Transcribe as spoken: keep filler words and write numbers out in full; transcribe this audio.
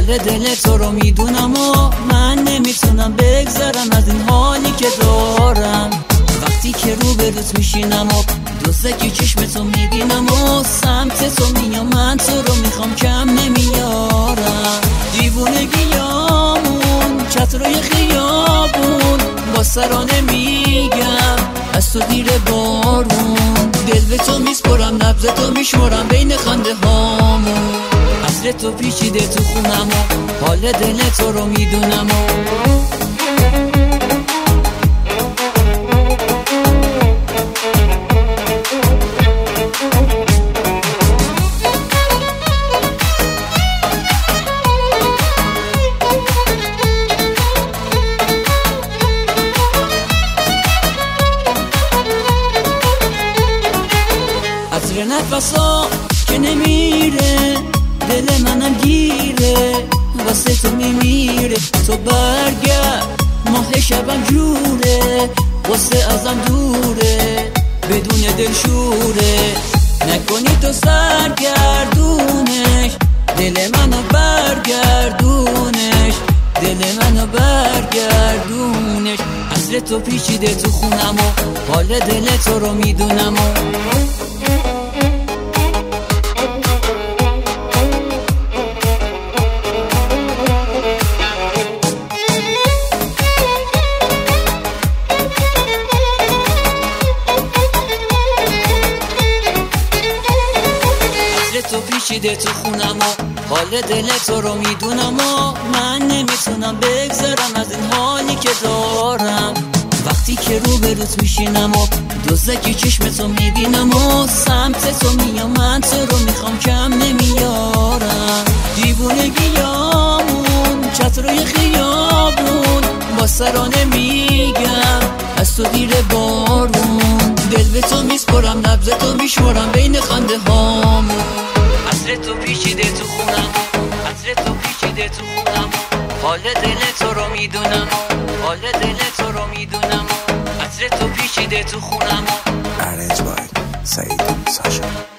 حال دل تو رو میدونم و من نمیتونم بگذرم از این حالی که دارم. وقتی که روبروت میشینم و دوزکی چشم تو میبینم و سمت تو میام، من تو رو میخوام کم نمیارم. دیوونگیامون چتروی خیابون با سرانه میگم از تو دیر بارون. دل به تو میسپرم، نبض تو میشمرم بین خنده هامون. عصر تو پیچیده تو خونم و حال دل تو رو میدونم و عطر نفسا که نمیره، دل منم گیره، واسه تو میمیره. تو برگرد، ماه شبم جوره، واسه ازم دوره، بدون دلشوره. نکنی تو سرگردونش، دل منو برگردونش، دل منو برگردونش. عصر تو پیچیده تو خونم و حال دل تو رو میدونم و تو پیچیده تو خونم و حال دل تو رو میدونم و من نمیتونم بگذرم از این حالی که دارم. وقتی که روبروت میشینم و دوزکی چشم تو میبینم و سمت تو میام، من تو رو میخوام کم نمیارم. دیوونگیامون چتروی خیابون با سرانه میگم از تو دیر بارون. دل به تو میسپرم، نبض تو میشمرم بین خنده هامون. عطر تو پیچیده تو خونم، عطر تو پیچیده تو خونم، حال دل تو رو میدونم، حال دل تو رو میدونم. عطر تو پیچیده تو خونم. Arranged by Said Sasha.